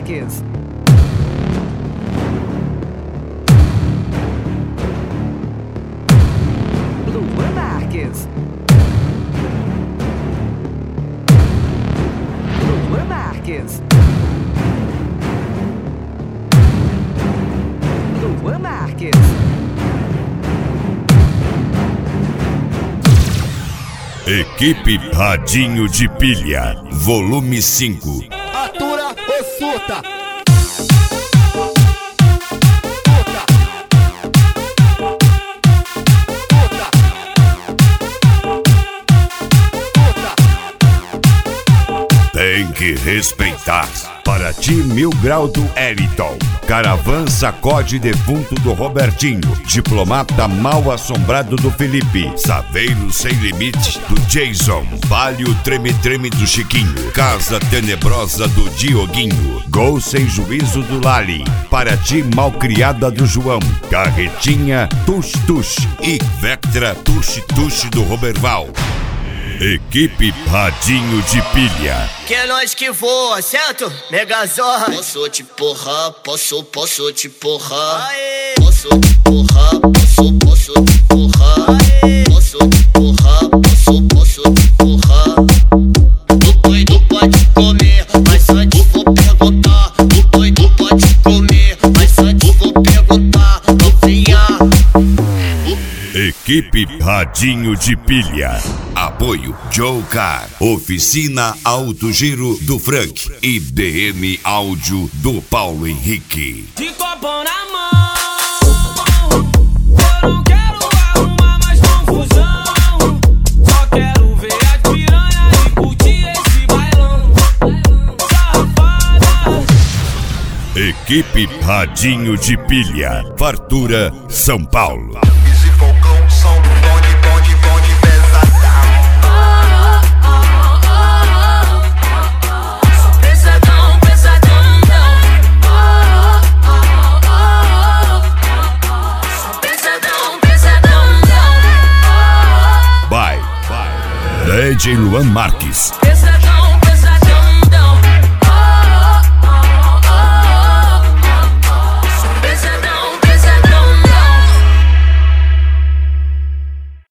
Marques. Luan Marques. Luan Marques. Luan Marques. Equipe Radinho de Pilha, volume 5. Atura ou surta? Tem que respeitar. Paraty 1000 Grau do Eriton. Caravan Sacode Defunto do Robertinho. Diplomata Mal Assombrado do Felipe. Saveiro Sem Limite do Jason. Palio Treme-Treme do Chiquinho. Casa Tenebrosa do Dioguinho. Gol Sem Juízo do Lali. Paraty Malcriada do João. Carretinha Tush Tush. E Vectra Tush Tush do Roberval. Equipe Radinho de Pilha. Que é nós que voa, certo? Megazord. Posso te porrar, posso te porrar. Aê. Posso te porrar, posso te porrar. Aê. Posso te porrar, posso te porrar. O doido pode comer, mas antes vou perguntar. O doido pode comer, mas antes vou perguntar. Novinha. Equipe Radinho de Pilha. Apoio Joe Car, Oficina Alto Giro do Frank e DM Áudio do Paulo Henrique. De copão na mão, eu não quero arrumar mais confusão. Só quero ver as piranha e curtir esse bailão. Safada. Equipe Radinho de Pilha. Fartura São Paulo. DJ Luan Marques.